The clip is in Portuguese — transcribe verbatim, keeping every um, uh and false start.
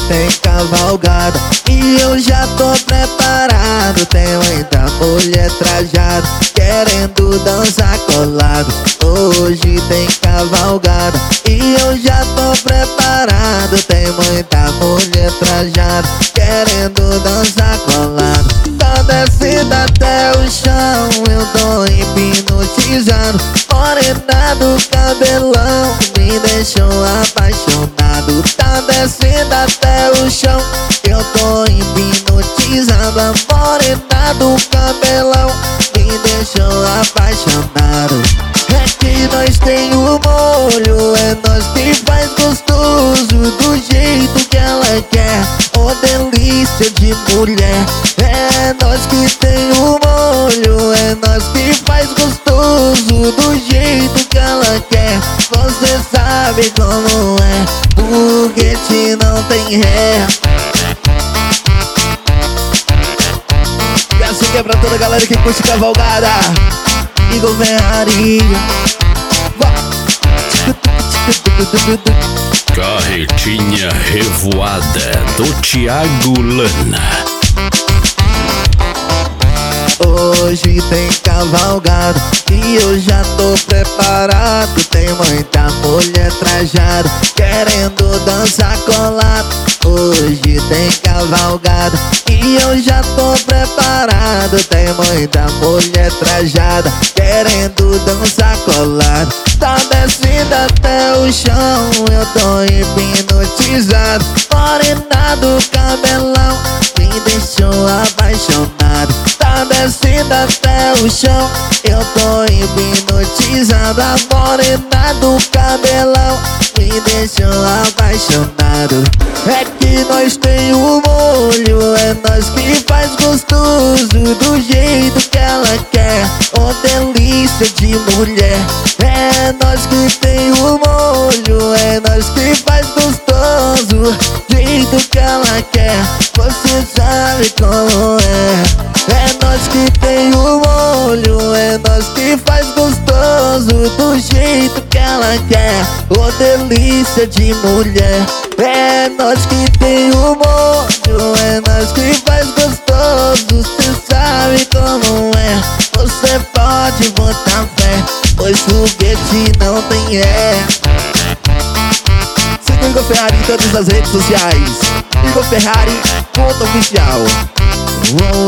tem cavalgada e eu já tô preparado. Tem muita mulher trajada querendo dançar colado. Hoje tem cavalgada e eu já tô preparado. Tem muita mulher trajada querendo dançar colado. Tá descendo até o chão, eu tô hipnotizado. Morena do cabelão me deixou apaixonado. Tá descendo até o chão, eu tô hipnotizado. A morena do cabelão me deixou apaixonado. É que nós tem o molho, é nós que faz gostoso do jeito que ela quer. Oh, delícia de mulher. É nós que tem o molho, é nós que faz gostoso do jeito que ela quer. Você sabe como é, foguete não tem ré. E assim que é pra toda a galera que curte cavalgada. Igor Ferrari. Carretinha revoada do Thiago Lana. Hoje tem cavalgada e eu já tô preparado. Tem muita mulher trajada querendo dançar colado. Hoje tem cavalgada e eu já tô preparado. Tem muita mulher trajada querendo dançar colado. Tá descendo até o chão, eu tô hipnotizado. Morena do cabelão me deixou apaixonado. Tá descendo até o chão, eu tô hipnotizado. A morena do cabelão me deixou apaixonado. É que nós tem o molho, é nós que faz gostoso do jeito que ela quer. Oh, delícia de mulher. É nós que tem o molho, é nós que faz gostoso do jeito que ela quer. Você sabe como é. É nós que tem o molho, é nós que faz gostoso do jeito que ela quer. Oh, delícia de mulher. É nós que tem o molho, é nós que faz gostoso. Cê sabe como é. Você pode botar fé, pois foguete não tem ré. Siga o Igor Ferrari em todas as redes sociais. Igor Ferrari, ponto oficial. Uou.